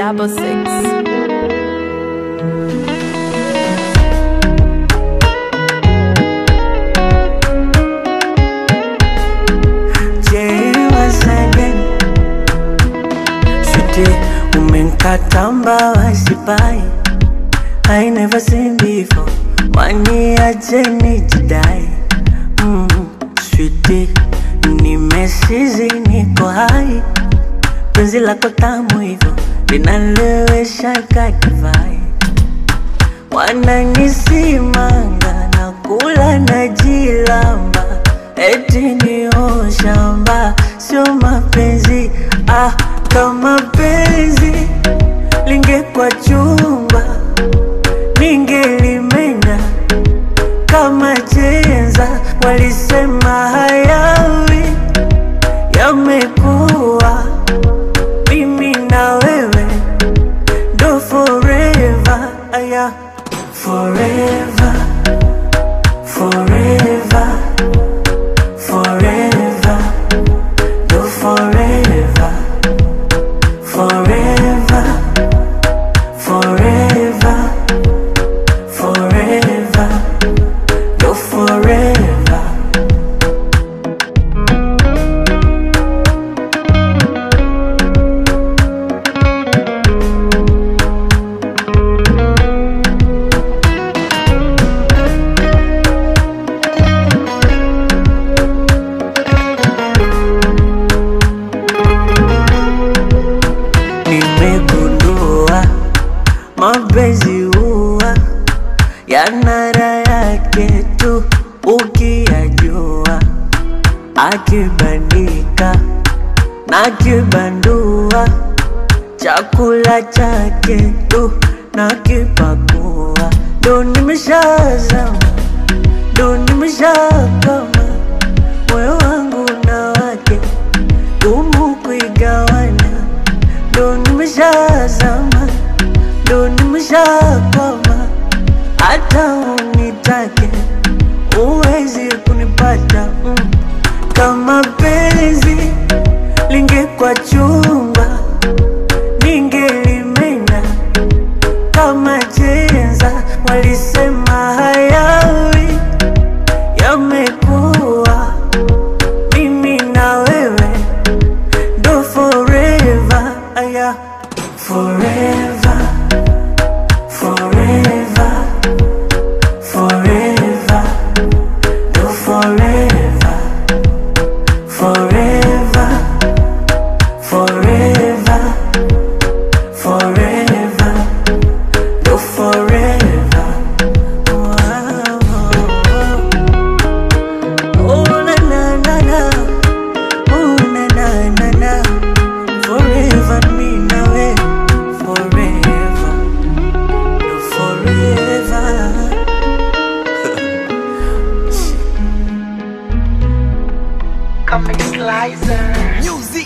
666. Umenkatamba wasipai, I never seen before. Wani aje nijidai. Sweetie, nimesizi niko hai. Penzi lako tamu hivyo linalewesha kakivai. Wananisimanga na kula na jilamba, eti ni shamba sio mapenzi. Kama penzi lingekuwa chumba, ningelimenya kama chenza. Walisema hayawi yamekuwa, mimi na wewe ndo forever. Aya, forever, forever, forever, ndo forever. Forever, forever, forever, no forever. Nimegundua mapenzi huwa yana raha yake tu ukiyajua, akibandika na kibandua, chakula chake tu na kipakua. Ndo nimeshazama, ndo nimeshakama, moyo wangu na wake gumu kuigawana. Ndo nimeshazama, ndo nimeshakwama, hata unitake uwezi kunipata. Kama penzi lingekuwa chumba, ningelimenya kama chenza. Walisema hayawi yamekuwa, mimi na wewe ndo forever. Aya, forever, forever, forever, no forever. Forever, forever, forever, no forever. Oh na na na na, oh na na na na. Forever me na we, forever, no forever. Comic Slicer Music.